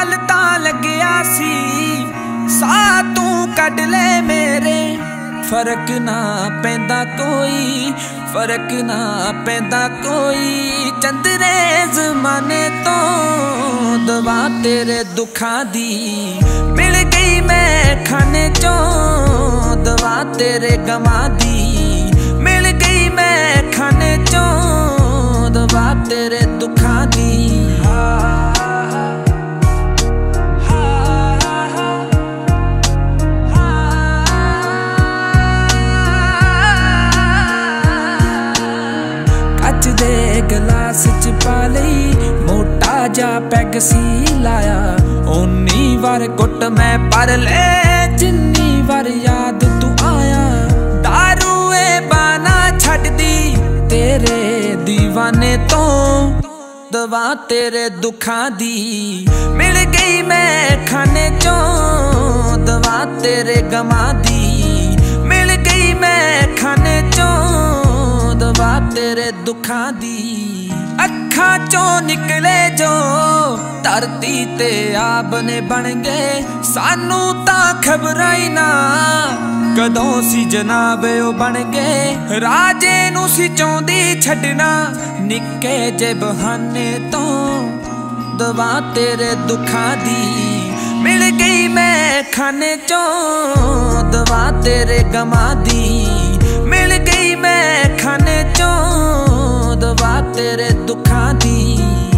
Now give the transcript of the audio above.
पल तां लग्या सी साह तू कढ ले मेरे। फर्क ना पैंदा कोई, फर्क ना पैंदा कोई, चंदरे ज़माने तो दवा तेरे दुखां दी। मिल गई मैं खाने चों दवा तेरे गमां दी। मिल गई मैं खाने चों दवा तेरे दुखां दी। कच दे गलास च पा लई मोटा जा पैग सी लाया। उन्नी वार घुट मैं भर ले जिन्नी वार याद तू आया। दारू ए बाना छड्ड दी तेरे दीवाने तो दवा तेरे दुखां दी। मिल गई मैं खाने चों दवा तेरे गमां दी। मिल गई मैं खाने चों दवा तेरे दुखां दी। अखां चों निकले जो धरती ते आब ने बन गए। सानू तां खबरां ही ना कदों सी जनाब ओ बन गए। राजे नू सी चाहुंदी छड्डना निक्के जे बहाने तो दवा तेरे दुखां दी। मिल गई मैं खाने चों दवा तेरे गमां दी। मिल गई मैं खाने चों दवा तेरे दुखां दी।